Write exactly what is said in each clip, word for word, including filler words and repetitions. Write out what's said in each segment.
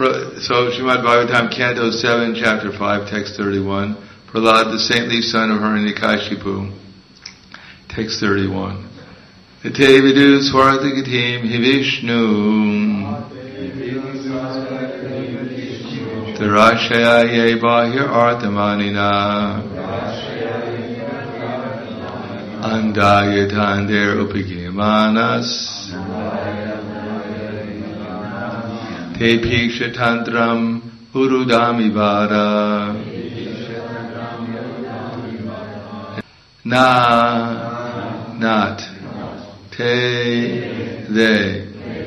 So Srimad Bhagavatam, Canto seven, Chapter five, Text thirty-one. Prahlad, the saintly son of Hiranyakashipu. Text thirty-one. Ate vidu swartagatim hi Vishnu Tarashaya ye bahir artamanina Andayatandir upigimanas Te pikshatantram urudami vada Na, not, te, they,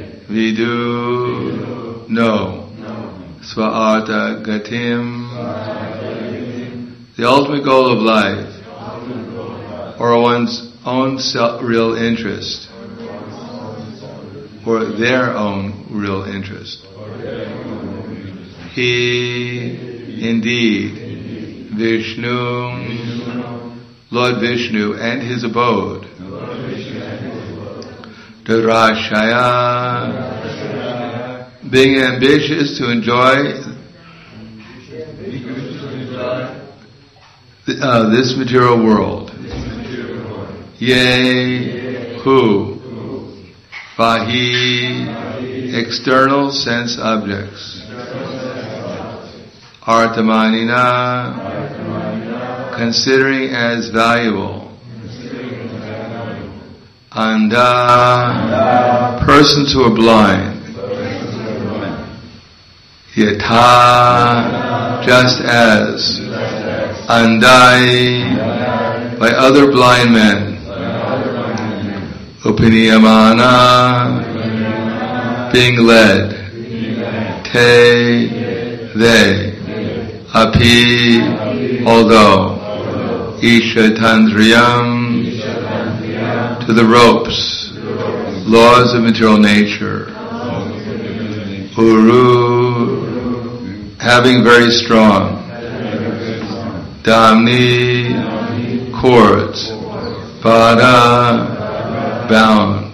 vidu, no, swaartha gatim, the ultimate goal of life, or one's own self, real interest, or their own real interest. He, indeed, Vishnu, Lord Vishnu and his abode, Darashaya, being ambitious to enjoy uh, this material world. Yea, who? Bahi, external sense objects. Artamanina, considering as valuable. Anda, persons who are blind. Yatha, just as. Andai, by other blind men. Upiniyamana, being led. Te, they. Api, although. Isha Tandriyam, to the ropes, laws of material nature. Uru, having very strong. Damni, cords. Bada, bound.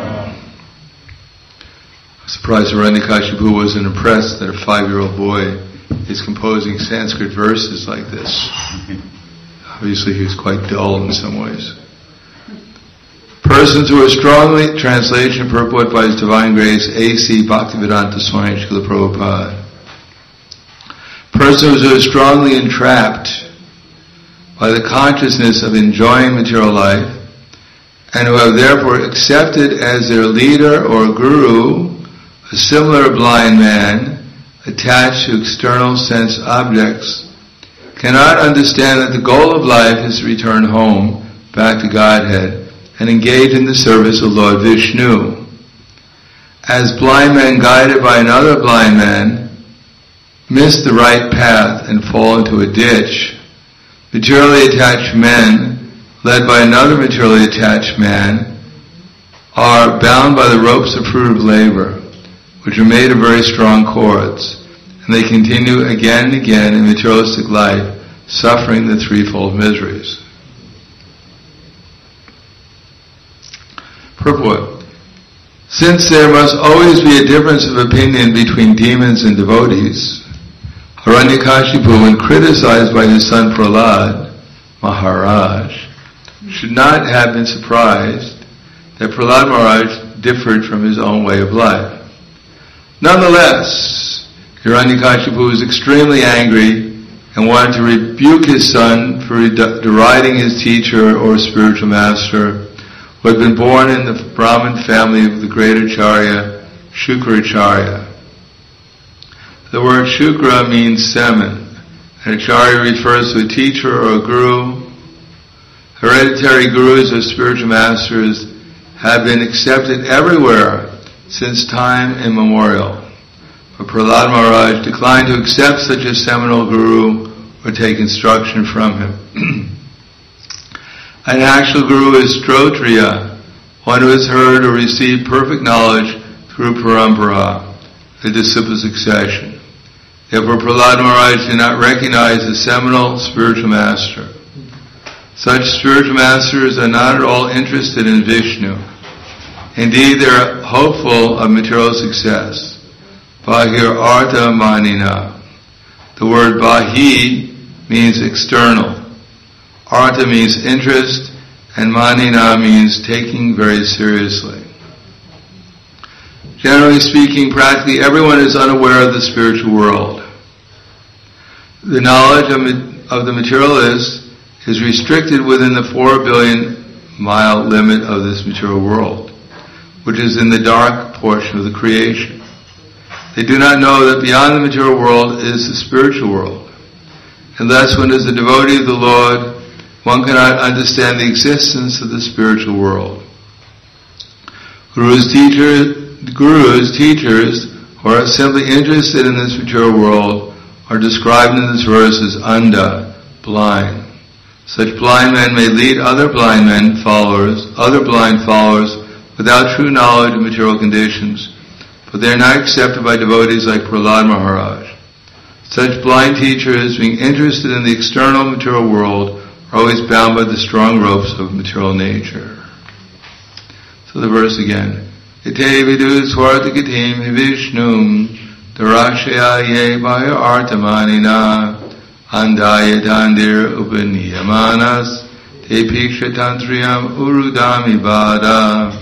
I'm surprised Hiranyakashipu wasn't impressed that a five-year-old boy is composing Sanskrit verses like this. Obviously he was quite dull in some ways. Persons who are strongly, translation purport by His Divine Grace, A C Bhaktivedanta Swami Srila Prabhupada. Persons who are strongly entrapped by the consciousness of enjoying material life, and who have therefore accepted as their leader or guru a similar blind man attached to external sense objects, cannot understand that the goal of life is to return home, back to Godhead, and engage in the service of Lord Vishnu. As blind men guided by another blind man miss the right path and fall into a ditch, materially attached men, led by another materially attached man, are bound by the ropes of fruit of labor, which are made of very strong cords, and they continue again and again in materialistic life, suffering the threefold miseries. Purport. Since there must always be a difference of opinion between demons and devotees, Hiranyakashipu, when criticized by his son Prahlad, Maharaj, should not have been surprised that Prahlad Maharaj differed from his own way of life. Nonetheless, Hiranyakashipu was extremely angry and wanted to rebuke his son for deriding his teacher or spiritual master, who had been born in the Brahmin family of the great Acharya, Shukracharya. The word Shukra means semen, and Acharya refers to a teacher or a guru. Hereditary gurus or spiritual masters have been accepted everywhere since time immemorial. But Prahlad Maharaj declined to accept such a seminal guru or take instruction from him. An actual guru is Strotriya, one who has heard or received perfect knowledge through parampara, the disciple succession. Therefore Prahlad Maharaj did not recognize the seminal spiritual master. Such spiritual masters are not at all interested in Vishnu. Indeed, they are hopeful of material success. Bahir Artha Manina. The word Bahi means external. Artha means interest, and Manina means taking very seriously. Generally speaking, practically everyone is unaware of the spiritual world. The knowledge of, of the materialist is restricted within the four billion mile limit of this material world, which is in the dark portion of the creation. They do not know that beyond the material world is the spiritual world. And thus, when as a devotee of the Lord, one cannot understand the existence of the spiritual world. Guru's teachers, Guru's teachers who are simply interested in this material world are described in this verse as andha, blind. Such blind men may lead other blind men, followers, other blind followers, without true knowledge of material conditions, but they are not accepted by devotees like Prahlad Maharaj. Such blind teachers, being interested in the external material world, are always bound by the strong ropes of material nature. So the verse again. Ite vidu swartikatim hivishnum darashaya ye bhaya artamanina andaya tandir upaniyamanas te pikshatantriyam urudami bada.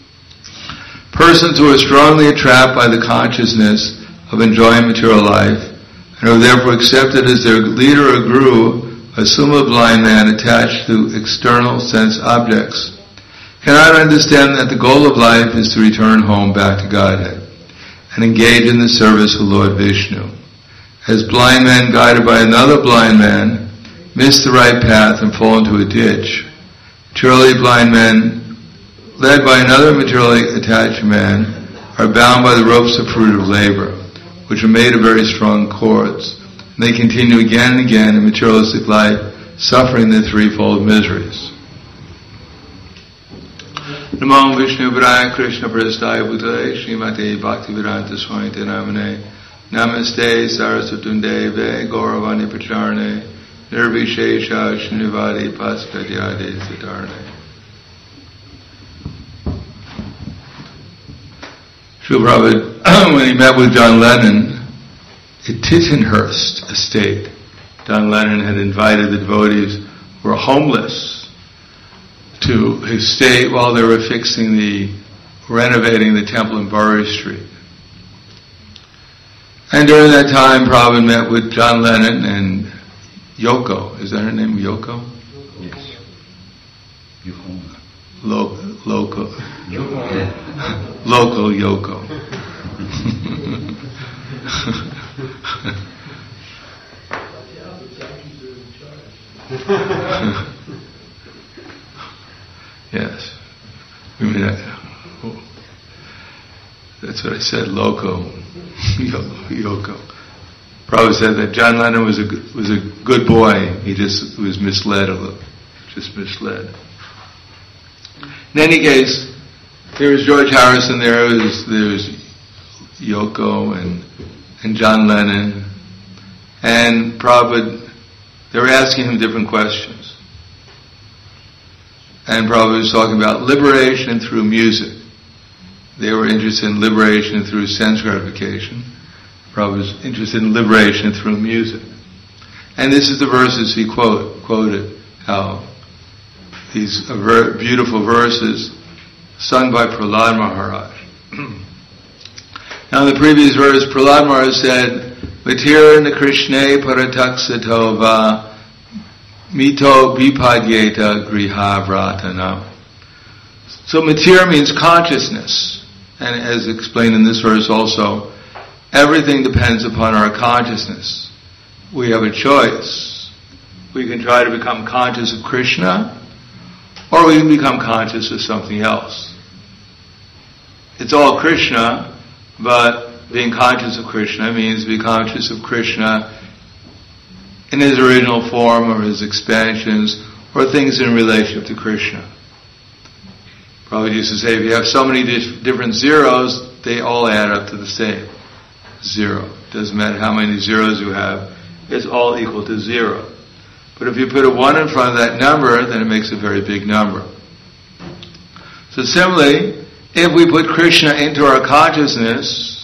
Persons who are strongly trapped by the consciousness of enjoying material life and are therefore accepted as their leader or guru, assume a blind man attached to external sense objects, cannot understand that the goal of life is to return home back to Godhead and engage in the service of Lord Vishnu. As blind men guided by another blind man miss the right path and fall into a ditch, materially blind men led by another materially attached man are bound by the ropes of fruitive labor, which are made of very strong cords. And they continue again and again in materialistic life, suffering the threefold miseries. Namo Vishnu Padaya Krishna Prasthaya Bhutale Srimate Bhaktivedanta Swami Namane Namaste Saraswatunde Gauravani Pacharne Nirvishesha Shnivadi Paskadyade Siddharne. Srila Prabhupada, when he met with John Lennon at Tittenhurst Estate, John Lennon had invited the devotees who were homeless to his estate while they were fixing the, renovating the temple in Bury Street. And during that time, Prabhupada met with John Lennon and Yoko. Is that her name, Yoko? Yes. Yoko. Lo- local. Yoko. Local Yoko. Yes. I mean, oh, that's what I said, loco. Yoko. Prabhupada said that John Lennon was a, was a good boy. He just was misled a little. Just misled. In any case, there was George Harrison, there was, there was Yoko and, and John Lennon. And Prabhupada, they were asking him different questions. And Prabhupada was talking about liberation through music. They were interested in liberation through sense gratification. Prabhupada was interested in liberation through music. And this is the verses he quote, quoted, how these ver- beautiful verses sung by Prahlad Maharaj. Now in the previous verse, Prahlad Maharaj said, Matirna Krishne Parataksatho va mito vipadyeta griha vratana. So matir means consciousness. And as explained in this verse also, everything depends upon our consciousness. We have a choice. We can try to become conscious of Krishna, or we can become conscious of something else. It's all Krishna, but being conscious of Krishna means be conscious of Krishna in his original form or his expansions or things in relationship to Krishna. Prabhupada used to say, if you have so many dif- different zeros, they all add up to the same. Zero. Doesn't matter how many zeros you have, it's all equal to zero. But if you put a one in front of that number, then it makes a very big number. So similarly, if we put Krishna into our consciousness,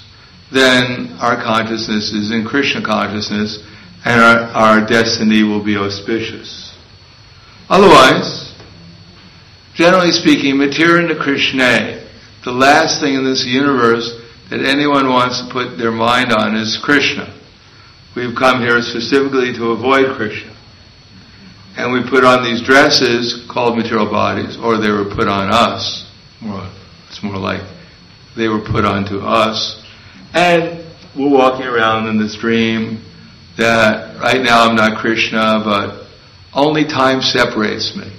then our consciousness is in Krishna consciousness, and our, our destiny will be auspicious. Otherwise, generally speaking, Matirana Krishna, the last thing in this universe that anyone wants to put their mind on is Krishna. We've come here specifically to avoid Krishna. And we put on these dresses called material bodies, or they were put on us. More, it's more like they were put onto us. And we're walking around in this dream that right now I'm not Krishna, but only time separates me.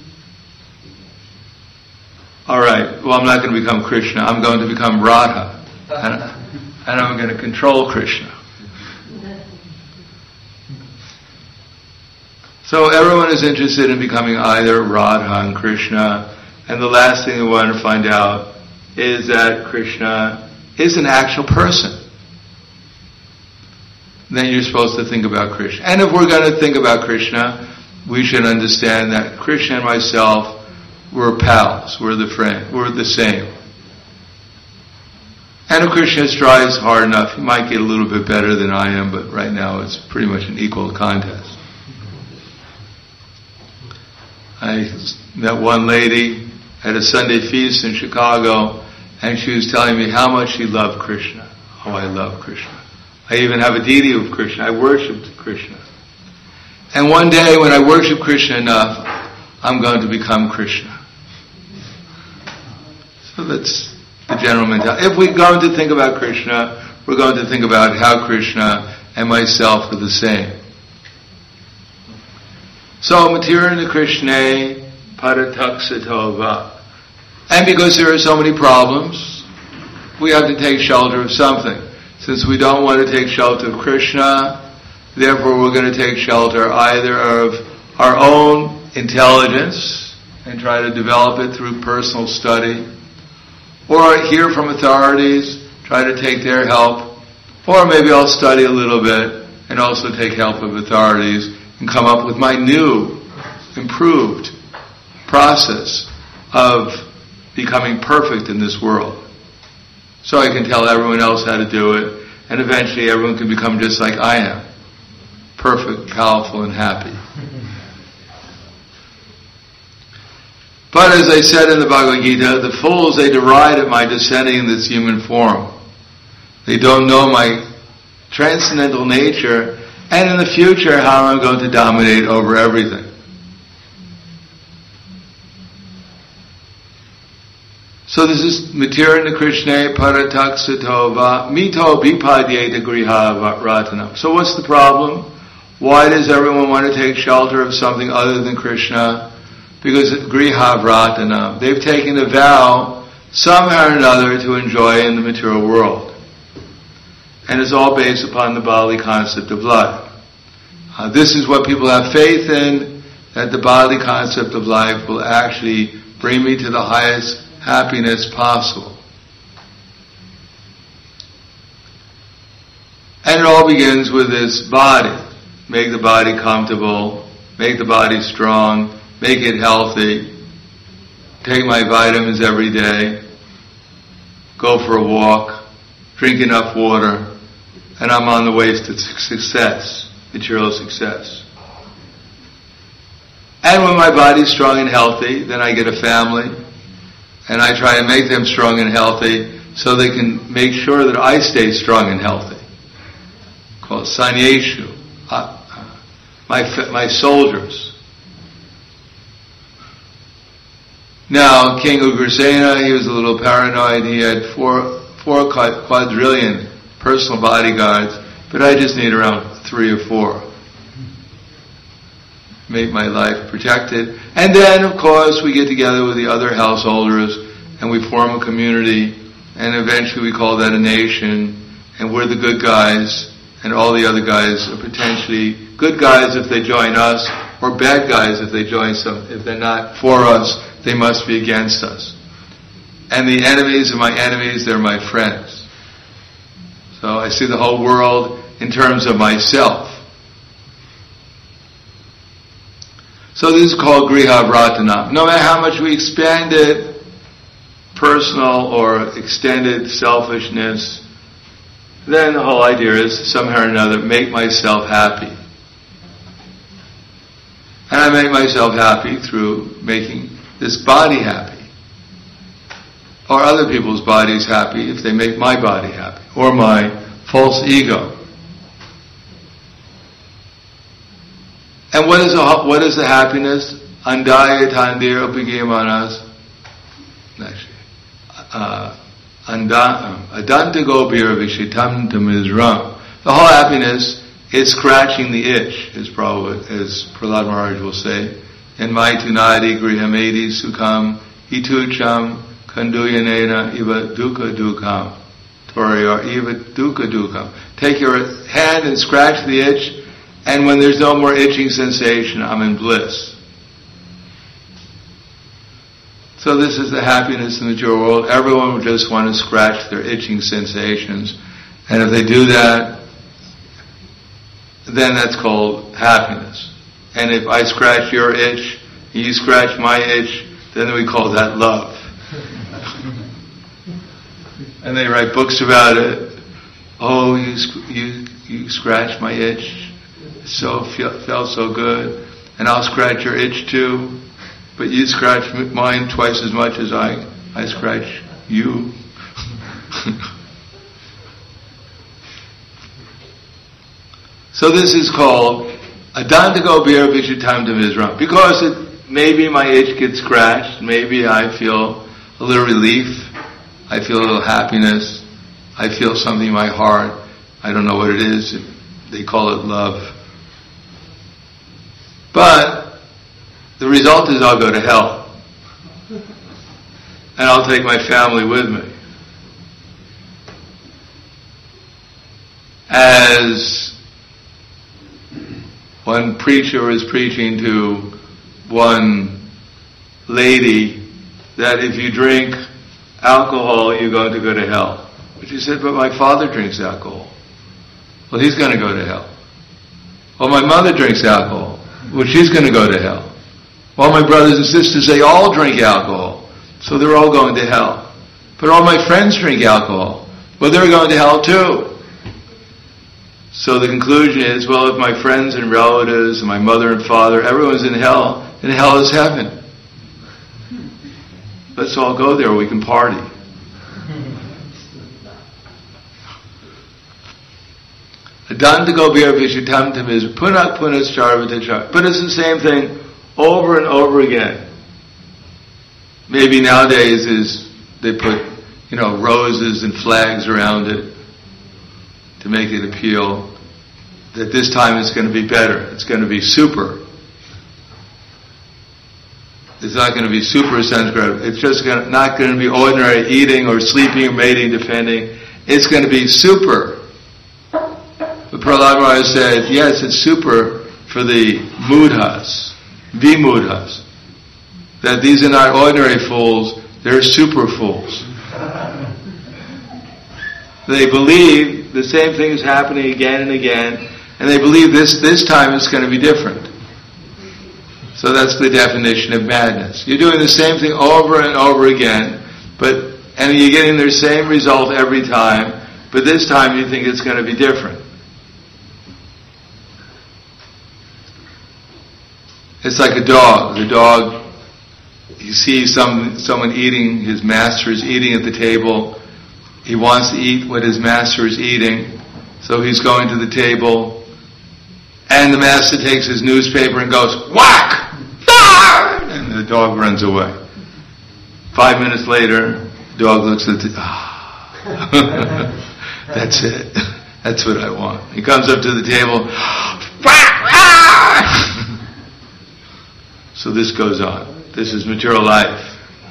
Alright, well I'm not going to become Krishna, I'm going to become Radha. And, and I'm going to control Krishna. So everyone is interested in becoming either Radha and Krishna, and the last thing they want to find out is that Krishna is an actual person. Then you're supposed to think about Krishna. And if we're going to think about Krishna, we should understand that Krishna and myself, we're pals, we're the friend, we're the same. And if Krishna strives hard enough, he might get a little bit better than I am, but right now it's pretty much an equal contest. I met one lady at a Sunday feast in Chicago, and she was telling me how much she loved Krishna. Oh, I love Krishna. I even have a deity of Krishna. I worshipped Krishna. And one day when I worship Krishna enough, I'm going to become Krishna. So that's the general mentality. If we're going to think about Krishna, we're going to think about how Krishna and myself are the same. So, Matirana Krishna Parataksatova. And because there are so many problems, we have to take shelter of something. Since we don't want to take shelter of Krishna, therefore we're going to take shelter either of our own intelligence and try to develop it through personal study, or hear from authorities, try to take their help, or maybe I'll study a little bit and also take help of authorities and come up with my new, improved process of becoming perfect in this world. So I can tell everyone else how to do it, and eventually everyone can become just like I am. Perfect, powerful, and happy. But as I said in the Bhagavad Gita, the fools, they deride at my descending in this human form. They don't know my transcendental nature, and in the future how I'm going to dominate over everything. So this is Matirana Krishna Parataksatova Mito Bipadyeta Griha Ratanam. So what's the problem? Why does everyone want to take shelter of something other than Krishna? Because Griha Ratanam. They've taken a vow somehow or another to enjoy in the material world. And it's all based upon the bodily concept of life. Uh, this is what people have faith in, that the bodily concept of life will actually bring me to the highest happiness possible. And it all begins with this body. Make the body comfortable, make the body strong, make it healthy, take my vitamins every day, go for a walk, drink enough water, and I'm on the way to success, material success. And when my body's strong and healthy, then I get a family, and I try to make them strong and healthy so they can make sure that I stay strong and healthy. Called Sanyeshu, uh, my my soldiers. Now, King Ugrasena, he was a little paranoid. He had four four quadrillion personal bodyguards, but I just need around three or four. Make my life protected. And then, of course, we get together with the other householders and we form a community, and eventually we call that a nation, and we're the good guys, and all the other guys are potentially good guys if they join us, or bad guys if they join some. If they're not for us, they must be against us. And the enemies of my enemies, they're my friends. So I see the whole world in terms of myself. So this is called Griha Vratanam. No matter how much we expand it, personal or extended selfishness, then the whole idea is somehow or another make myself happy. And I make myself happy through making this body happy. Or other people's bodies happy if they make my body happy. Or my false ego. And what is the, what is the happiness? Andaya tandir upigamanas. Adanta gobir vishitam tamizram. The whole happiness is scratching the itch, as Prabhupada, as Prahlad Maharaj will say. In my tunadi grihamedi sukham itucham kanduyanena iva dukkha dukkam. Tori or iva dukkha dukkam. Take your hand and scratch the itch, and when there's no more itching sensation, I'm in bliss. So this is the happiness in the material world. Everyone would just want to scratch their itching sensations. And if they do that, then that's called happiness. And if I scratch your itch, you scratch my itch, then we call that love. And they write books about it. Oh, you you you scratched my itch. So felt so good. And I'll scratch your itch too. But you scratch mine twice as much as I I scratch you. So this is called Adantago Bir Vishitam Tamizram. Because it, maybe my itch gets scratched, maybe I feel a little relief, I feel a little happiness, I feel something in my heart, I don't know what it is, they call it love. But the result is I'll go to hell. And I'll take my family with me. As one preacher was preaching to one lady that if you drink alcohol, you're going to go to hell. But she said, but my father drinks alcohol. Well, he's going to go to hell. Well, my mother drinks alcohol. Well, she's going to go to hell. Well, my brothers and sisters, they all drink alcohol. So they're all going to hell. But all my friends drink alcohol. Well, they're going to hell too. So the conclusion is, well, if my friends and relatives and my mother and father, everyone's in hell, then hell is heaven. Let's all go there, we can party. Adantago bir vishitam tamiz punak punas charvatachar. But it's the same thing over and over again. Maybe nowadays is they put, you know, roses and flags around it to make it appeal that this time it's going to be better. It's going to be super. It's not going to be super Sanskrit. It's just going to, not going to be ordinary eating or sleeping or mating, defending. It's going to be super. But Prahlad Maharaj said, yes, it's super for the mudhas, vimudhas. That these are not ordinary fools, they're super fools. They believe the same thing is happening again and again, and they believe this this time it's going to be different. So that's the definition of madness. You're doing the same thing over and over again, but and you're getting the same result every time, but this time you think it's going to be different. It's like a dog. The dog, you see some someone eating, his master is eating at the table. He wants to eat what his master is eating, so he's going to the table, and the master takes his newspaper and goes, whack! Ah! And the dog runs away. Five minutes later, the dog looks at the, ah, that's it. That's what I want. He comes up to the table, whack! Ah! So this goes on. This is material life.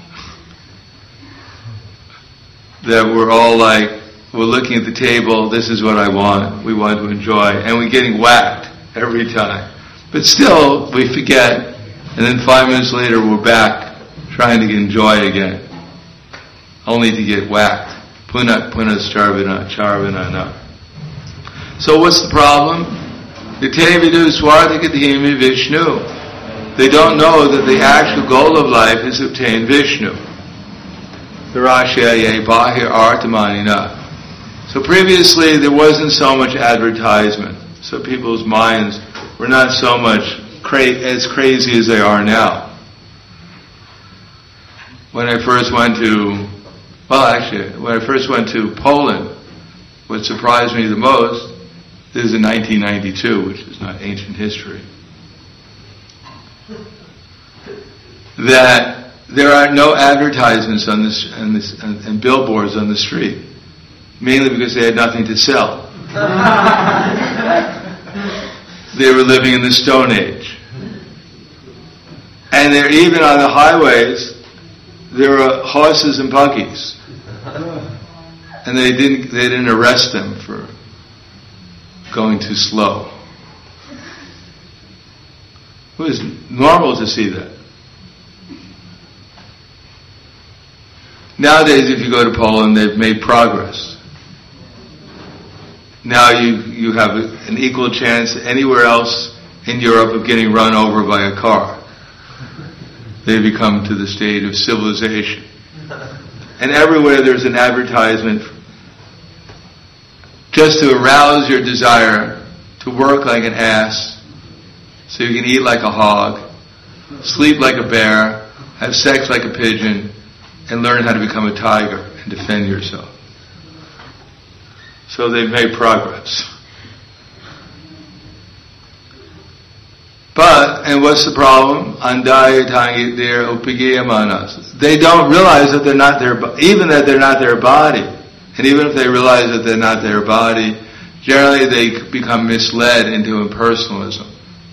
That we're all like, we're looking at the table, this is what I want, we want to enjoy, and we're getting whacked every time. But still, we forget, and then five minutes later we're back trying to enjoy again, only to get whacked. Punak punas charvana charvana. So what's the problem? Vitevidu swarthikadhimi Vishnu. They don't know that the actual goal of life is to obtain Vishnu. Virashyaye bahir artamanina. So previously there wasn't so much advertisement, so people's minds were not so much cra- as crazy as they are now. When I first went to, well actually, when I first went to Poland, what surprised me the most, this is in nineteen ninety-two, which is not ancient history, that there are no advertisements on this and, this, and, and billboards on the street, mainly because they had nothing to sell. They were living in the Stone Age. And they're even on the highways, there are horses and buggies. And they didn't they didn't arrest them for going too slow. It was normal to see that. Nowadays, if you go to Poland, they've made progress. Now you, you have an equal chance anywhere else in Europe of getting run over by a car. They become to the state of civilization. And everywhere there's an advertisement just to arouse your desire to work like an ass so you can eat like a hog, sleep like a bear, have sex like a pigeon, and learn how to become a tiger and defend yourself. So they've made progress. But, and what's the problem? They don't realize that they're not their, even that they're not their body. And even if they realize that they're not their body, generally they become misled into impersonalism.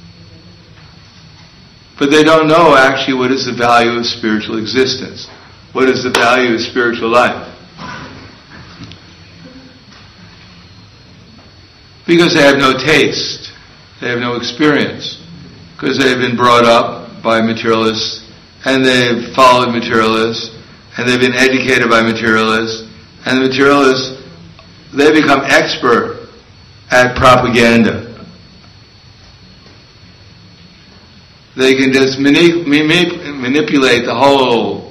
But they don't know actually what is the value of spiritual existence. What is the value of spiritual life? Because they have no taste. They have no experience. Because they've been brought up by materialists, and they've followed materialists, and they've been educated by materialists, and the materialists, they become expert at propaganda. They can just mani- mani- manipulate the whole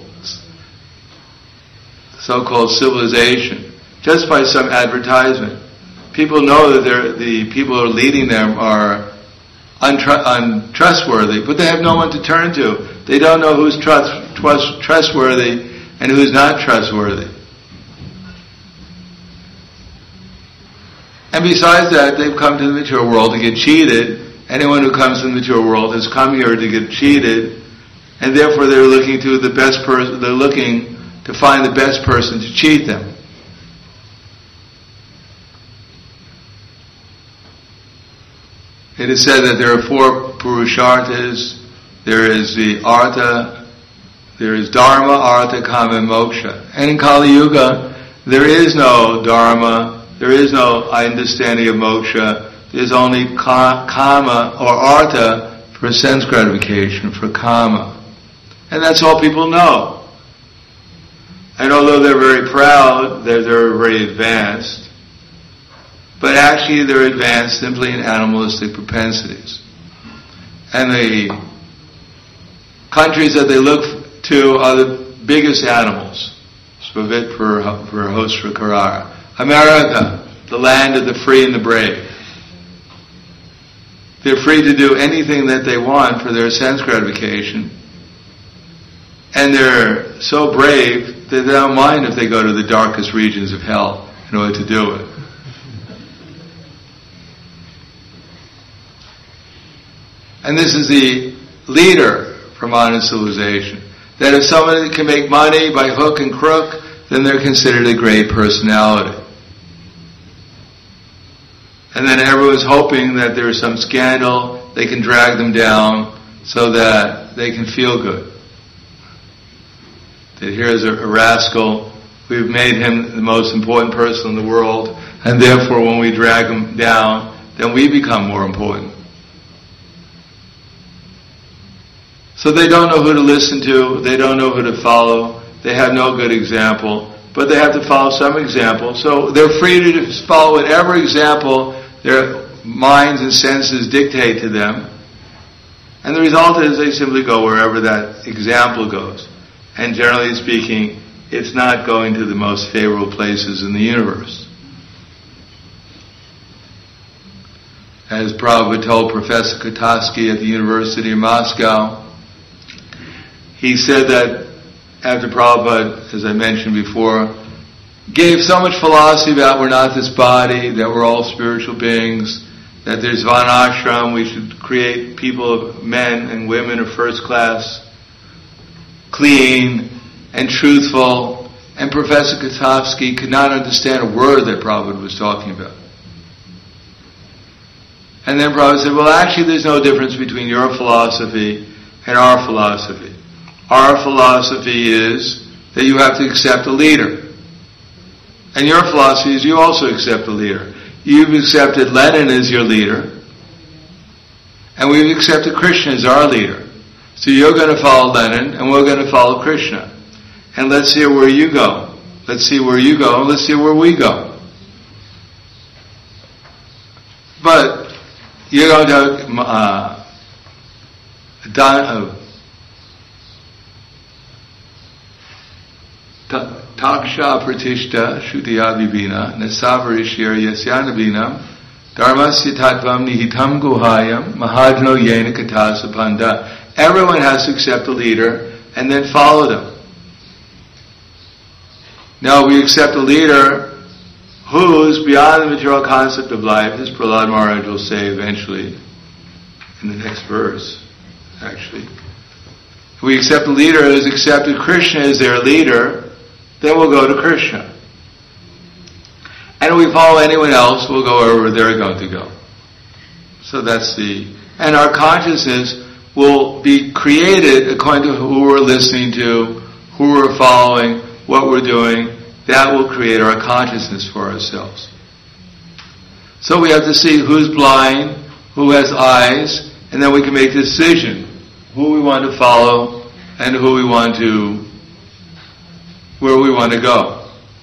so-called civilization just by some advertisement. People know that they're, the people who are leading them are untru- untrustworthy, but they have no one to turn to. They don't know who's trust, trust, trustworthy and who's not trustworthy. And besides that, they've come to the material world to get cheated. Anyone who comes to the material world has come here to get cheated, and therefore they're looking to the best person. They're looking to find the best person to cheat them. It is said that there are four purusharthas. There is the artha, there is dharma, artha, kama, and moksha. And in Kali Yuga, there is no dharma, there is no understanding of moksha. There's only ka- kama or artha for sense gratification, for kama. And that's all people know. And although they're very proud, they're, they're very advanced, but actually they're advanced simply in animalistic propensities. And the countries that they look to are the biggest animals. Svavit for Hostra Karara. America, the land of the free and the brave. They're free to do anything that they want for their sense gratification. And they're so brave that they don't mind if they go to the darkest regions of hell in order to do it. And this is the leader for modern civilization. That if somebody can make money by hook and crook, then they're considered a great personality. And then everyone's hoping that there's some scandal, they can drag them down so that they can feel good. That here's a, a rascal, we've made him the most important person in the world, and therefore when we drag him down, then we become more important. So they don't know who to listen to, they don't know who to follow, they have no good example, but they have to follow some example. So they're free to follow whatever example their minds and senses dictate to them. And the result is they simply go wherever that example goes. And generally speaking, it's not going to the most favorable places in the universe. as Prabhupada told Professor Katarsky at the University of Moscow. He said that after Prabhupada, as I mentioned before, gave so much philosophy about we're not this body, that we're all spiritual beings, that there's Varnashram, we should create people of men and women of first class, clean and truthful, and Professor Katarsky could not understand a word that Prabhupada was talking about. And then Prabhupada said, well, actually there's no difference between your philosophy and our philosophy. Our philosophy is that you have to accept a leader. And your philosophy is you also accept a leader. You've accepted Lenin as your leader, and we've accepted Krishna as our leader. So you're going to follow Lenin, and we're going to follow Krishna. And let's see where you go. Let's see where you go, and let's see where we go. But you're going to uh, uh, Taksha Pratishta Shutya Vivina Nasavarishir Yasyanabhinam Dharmasya Tattvam Nihitam Guhayam Mahajno Yena Katasa Panda. Everyone has to accept a leader and then follow them. Now we accept a leader who's beyond the material concept of life, as Prahlad Maharaj will say eventually in the next verse, actually. If we accept a leader who's accepted Krishna as their leader, then we'll go to Krishna. And if we follow anyone else, we'll go wherever they're going to go. So that's the... And our consciousness will be created according to who we're listening to, who we're following, what we're doing. That will create our consciousness for ourselves. So we have to see who's blind, who has eyes, and then we can make a decision who we want to follow and who we want to, where we want to go.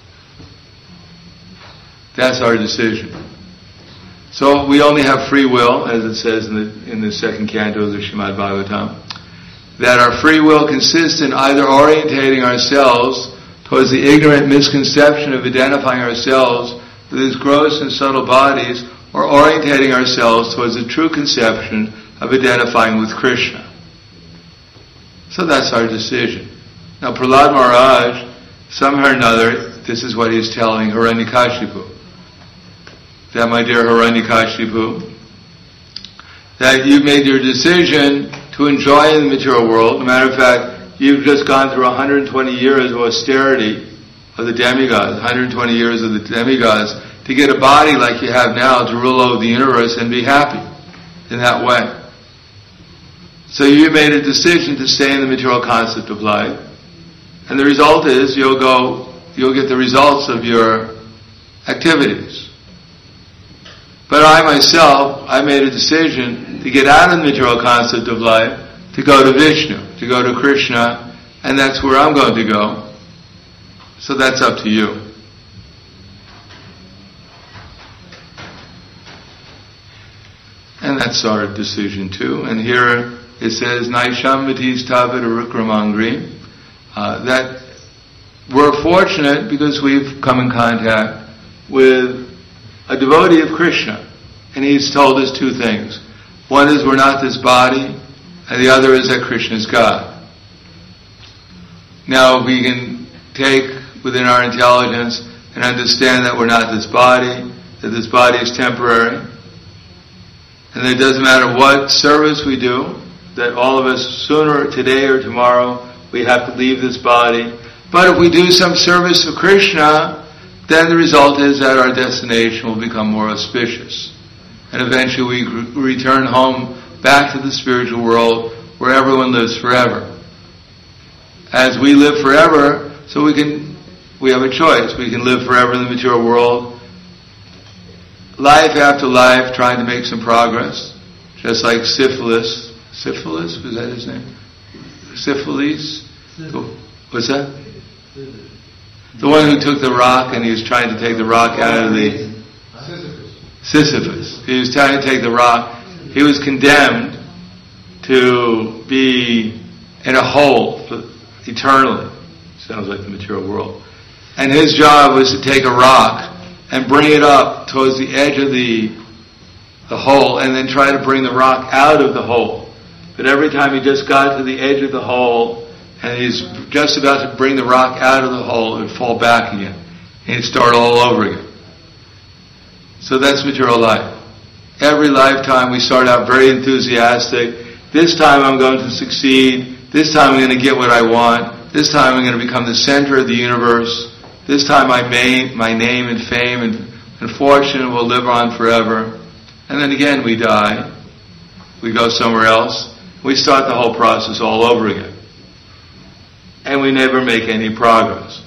That's our decision. So we only have free will, as it says in the, in the second canto of the Srimad Bhagavatam, that our free will consists in either orientating ourselves towards the ignorant misconception of identifying ourselves with these gross and subtle bodies, or orientating ourselves towards the true conception of identifying with Krishna. So that's our decision. Now Prahlad Maharaj, somehow or another, this is what he's telling Hiranyakashipu. That, my dear Hiranyakashipu, that you've made your decision to enjoy the material world. As a matter of fact, you've just gone through one hundred twenty years of austerity of the demigods, one hundred twenty years of the demigods, to get a body like you have now to rule over the universe and be happy in that way. So you made a decision to stay in the material concept of life, and the result is you'll go, you'll get the results of your activities. But I myself, I made a decision to get out of the material concept of life, to go to Vishnu, to go to Krishna, and that's where I'm going to go. So that's up to you. And that's our decision too. And here it says, Naishambhatis Tavid Arukramangri, uh, that we're fortunate because we've come in contact with a devotee of Krishna. And he's told us two things. One is we're not this body, and the other is that Krishna is God. Now we can take within our intelligence and understand that we're not this body, that this body is temporary, and that it doesn't matter what service we do, that all of us sooner, today or tomorrow, we have to leave this body. But if we do some service for Krishna, then the result is that our destination will become more auspicious. And eventually we re- return home back to the spiritual world where everyone lives forever. As we live forever, so we can, we have a choice. We can live forever in the material world, life after life, trying to make some progress, just like Syphilis. Syphilis, was that his name? Syphilis? What's that? The one who took the rock and he was trying to take the rock out of the... Sisyphus. He was trying to take the rock. He was condemned to be in a hole eternally. Sounds like the material world. And his job was to take a rock and bring it up towards the edge of the the hole and then try to bring the rock out of the hole. But every time he just got to the edge of the hole and he's just about to bring the rock out of the hole, it would fall back again. And he'd start all over again. So that's material life. Every lifetime we start out very enthusiastic. This time I'm going to succeed. This time I'm going to get what I want. This time I'm going to become the center of the universe. This time my, may, my name and fame and, and fortune will live on forever. And then again we die. We go somewhere else. We start the whole process all over again. And we never make any progress.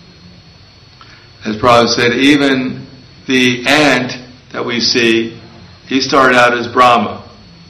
As Prabhupada said, even the ant that we see, he started out as Brahma,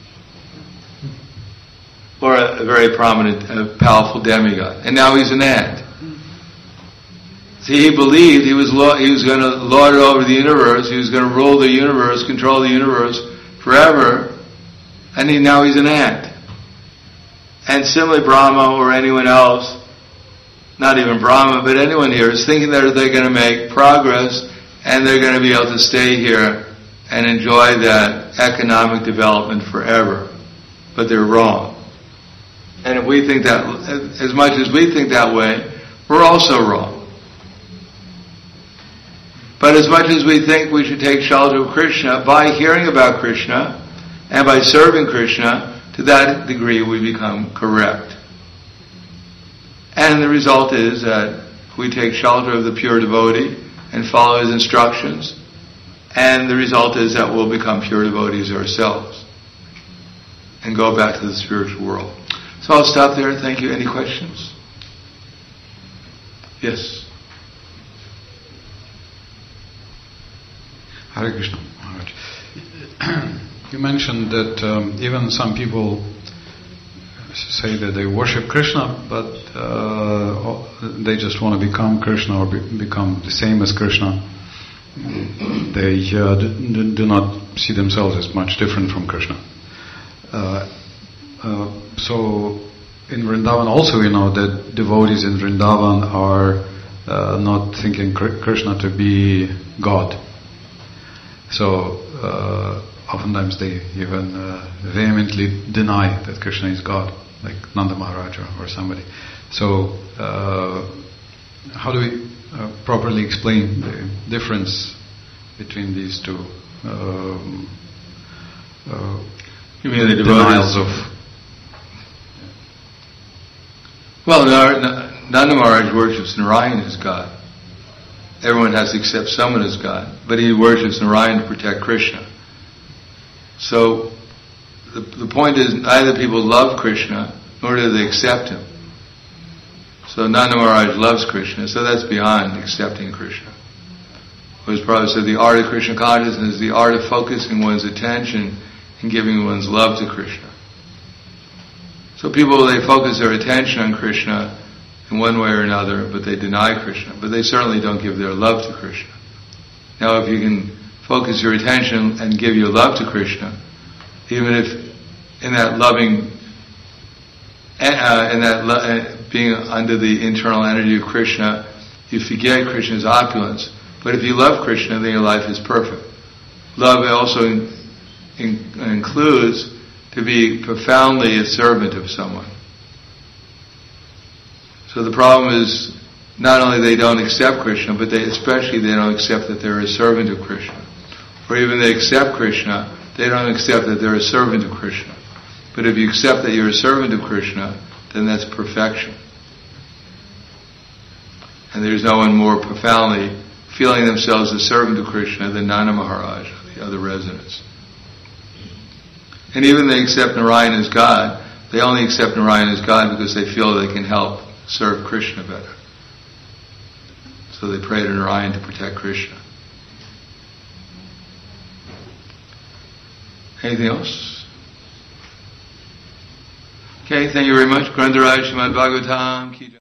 or a, a very prominent, uh, powerful demigod, and now he's an ant. See, he believed he was lo- he was going to lord it over the universe, he was going to rule the universe, control the universe forever, and he, now he's an ant. And similarly, Brahma or anyone else, not even Brahma, but anyone here is thinking that they're going to make progress and they're going to be able to stay here and enjoy that economic development forever. But they're wrong. And if we think that, as much as we think that way, we're also wrong. But as much as we think we should take shelter of Krishna, by hearing about Krishna and by serving Krishna, to that degree we become correct. And the result is that we take shelter of the pure devotee and follow his instructions, and the result is that we'll become pure devotees ourselves and go back to the spiritual world. So I'll stop there. Thank you. Any questions? Yes. Hare Krishna Maharaj. You mentioned that um, even some people say that they worship Krishna, but uh, they just want to become Krishna or be, become the same as Krishna. They uh, do, do not see themselves as much different from Krishna. Uh, uh, so in Vrindavan also we know that devotees in Vrindavan are uh, not thinking Krishna to be God. So uh, oftentimes they even uh, vehemently deny that Krishna is God, like Nanda Maharaj or somebody. So uh, how do we uh, properly explain the difference between these two um, uh, you mean the denials of... Well, Nanda Maharaj worships Narayan as God. Everyone has to accept someone as God, but he worships Narayan to protect Krishna. So the, the point is, neither people love Krishna nor do they accept him. So Nanda Maharaj loves Krishna, so that's beyond accepting Krishna. As Prabhupada said, the art of Krishna consciousness is the art of focusing one's attention and giving one's love to Krishna. So people, they focus their attention on Krishna in one way or another, but they deny Krishna. But they certainly don't give their love to Krishna. Now, if you can focus your attention and give your love to Krishna, even if in that loving, uh, in that lo- uh, being under the internal energy of Krishna, you forget Krishna's opulence. But if you love Krishna, then your life is perfect. Love also in, in, includes to be profoundly a servant of someone. So the problem is, not only they don't accept Krishna, but they especially they don't accept that they're a servant of Krishna. Or even they accept Krishna, they don't accept that they're a servant of Krishna. But if you accept that you're a servant of Krishna, then that's perfection. And there's no one more profoundly feeling themselves a servant of Krishna than Nanda Maharaj or the other residents. And even they accept Narayan as God, they only accept Narayan as God because they feel they can help serve Krishna better. So they pray to Narayan to protect Krishna. Anything else? Okay, thank you very much. Grandaraj Srimad Bhagavatam.